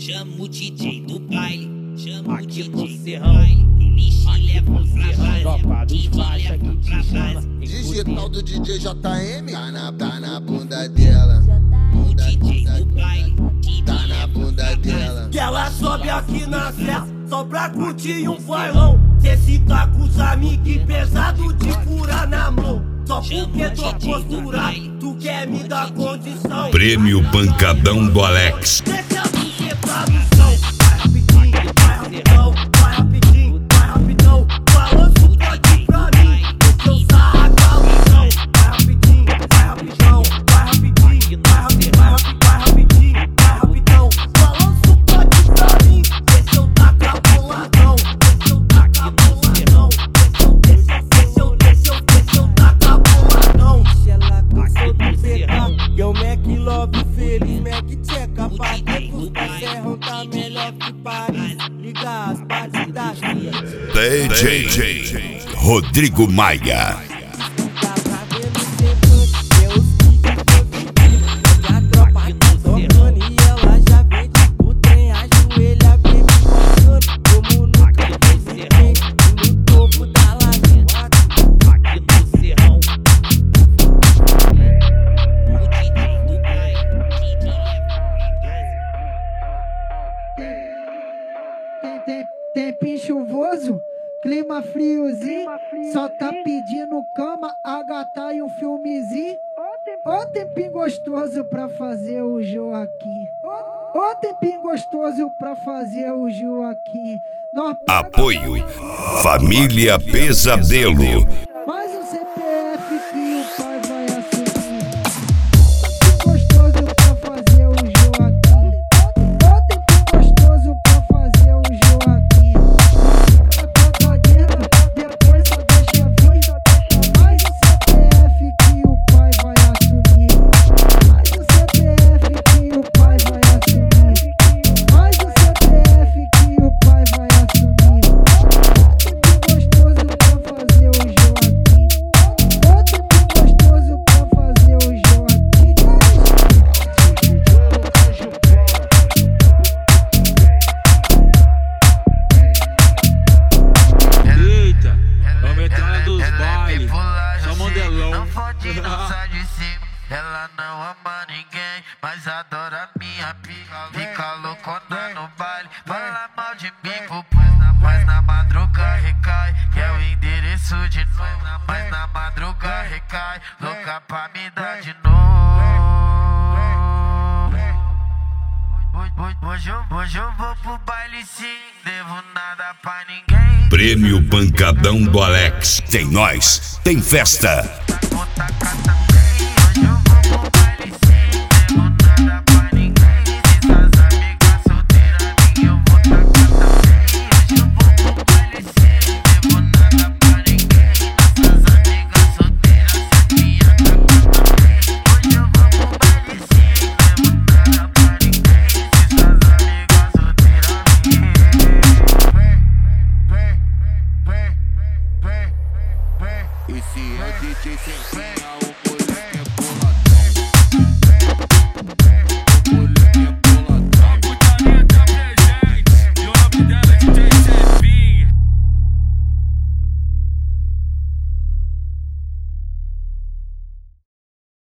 Chama o DJ do baile, chama o DJ do baile. Ele te leva pra base, Digital do DJ JM tá na bunda dela. o DJ do baile, Tá na bunda dela. Que ela sobe aqui na serra só pra curtir um bailão. Cê se tá com os amigos pesado de furar na mão. Só porque tô posturado, tu quer me dar condição. Prêmio Pancadão do Alex. Deixa eu quebrar no chão. Vai rapidinho, vai rapidão. Vai rapidinho, vai rapidão. Balanço pode pra mim, deixa eu sarrar no chão. Vai rapidinho, vai rapidão. Vai rapidinho, vai rapidinho, vai rapidinho, vai rapidão. Balanço pode pra mim, deixa eu tacar boladão. Deixa eu tacar boladão. Deixa eu tacar boladão. Ela cansou do PK, eu Mac Love feliz, Mac tcheca. Bater pros serrão tá melhor que Paris. Liga as partes das DJ Rodrigo Maia. Tempinho chuvoso, clima friozinho, só tá pedindo cama, a gata e um filmezinho. Ó tempinho gostoso pra fazer o Joaquim. Ó tempinho gostoso pra fazer o Joaquim. Apoio Família Pesadelo. Mais um CPF que o pai vai assumir. Gostoso pra fazer o Joaquim. Ó tempinho gostoso pra fazer o Joaquim. Depois só deixa vir. Mais um CPF que o pai vai assumir. Mais um CPF que o pai vai assumir. Mais um CPF que o pai vai assumir. Gostoso pra fazer o Joaquim. Outro gostoso pra fazer o Joaquim. Eita, vamos entrar dos bailes, só modelão. Não fode, não sai de cima. Ela não ama ninguém, mas adora minha pica. Fica loucona no baile, fala mal de mim, mas na madruga recai. Quer o endereço de novo, mas na madruga recai. Louca pra me dar de novo. Hoje eu vou pro baile sim, devo nada pra ninguém. Prêmio Pancadão do Alex. Tem nós, tem festa.